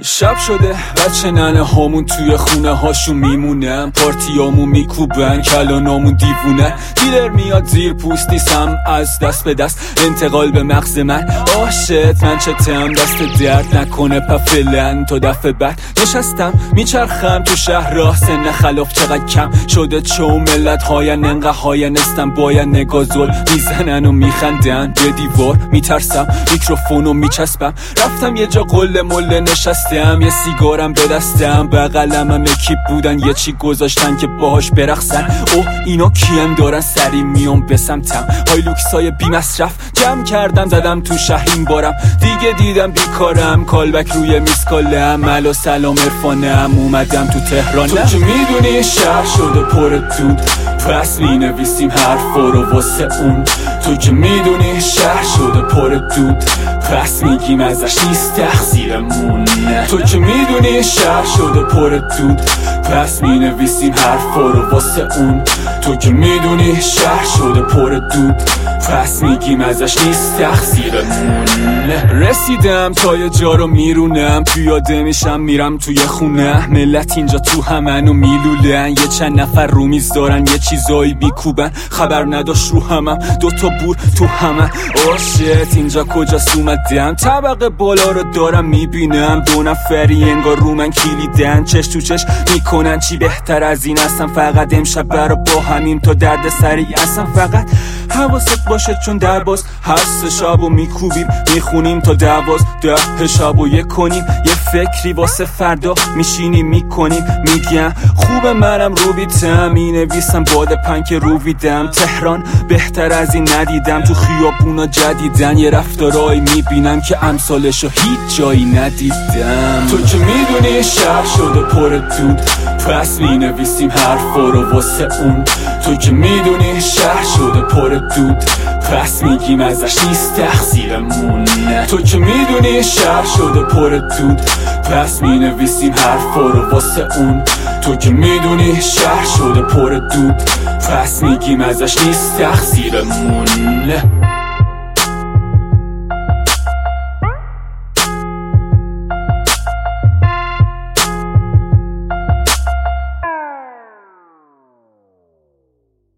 شب شده بچه ننه هامون توی خونه هاشون میمونن، پارتیامون میکوبن، کلانامون دیوونه. دیلر میاد زیر پوستی سم از دست به دست، انتقال به مغز من. آشت من چتم دست درد نکنه پفلن تا دفعه بعد. نشستم میچرخم تو شهر راه، سن خلاف چقدر کم شده چون ملت هاین انقه هاین استم باید نگازول میزنن و میخندن به دیوار. میترسم میکروفونو میچسبم، رفتم یه جا قله مله نشستم، یه سیگارم به دستم، بغلمم اکیپ بودن یه چی گذاشتن که باهاش برقصن. اوه اینا کیم دارن سری میام به سمتم، های لوکسای بی مصرف جمع کردم زدم تو شهرین بارم. دیگه دیدم بیکارم، کالبک روی میسکالم، ملا سلام عرفانم، اومدم تو تهرانم. تو که میدونی شهر شده پر دود، پس مینویسیم حرفا رو واسه اون. تو که میدونی شهر شده پر دود، پس میگیم ازش نیست تقصیرمون. تو که میدونی شهر شده پر دود، پس مینویسیم حرفا رو واسه اون. تو که میدونی شهر شده پر دود، پس میگیم ازش نیست تقصیرمون. رسیدم تا یه جا رو میرونم، پیاده میشم میرم توی خونه، ملت اینجا تو همنو میلولن، یه چند نفر رو میز دارن یه چیزایی میکوبن، خبر نداشت رو همم دوتا بور تو همه. آشت اینجا کجاست اومدم، طبقه بالا رو دارم میبینم، دو نفری انگار رو من کلیدن، چش تو چش میکنن چی بهتر از این هستم. فقط امشب برا با همیم تا درد سری هستم. فقط حواست باشه چون در باز هر سه شبو میکوبیم میخونیم تا 12 شبو یک کنیم، یه فکری واسه فردا میشینیم میکنیم. میگم خوب منم رو بیتم، مینویسم باد پنک رو ویدم. تهران بهتر از این ندیدم، تو خیابونا جدیدن یه رفتارایی میبینم که امثالشو هیچ جایی ندیدم. تو که میدونی شهر شده پر دود، پس مینویسیم حرفا رو واسه اون. تو که میدونی شهر شده پر دود، پس میگیم ازش نیست تقصیرمون. تو که میدونی شهر شده پر دود، پس مینویسیم حرفا رو واسه اون. تو که میدونی شهر شده پر دود، پس میگیم ازش نیست تقصیرمون.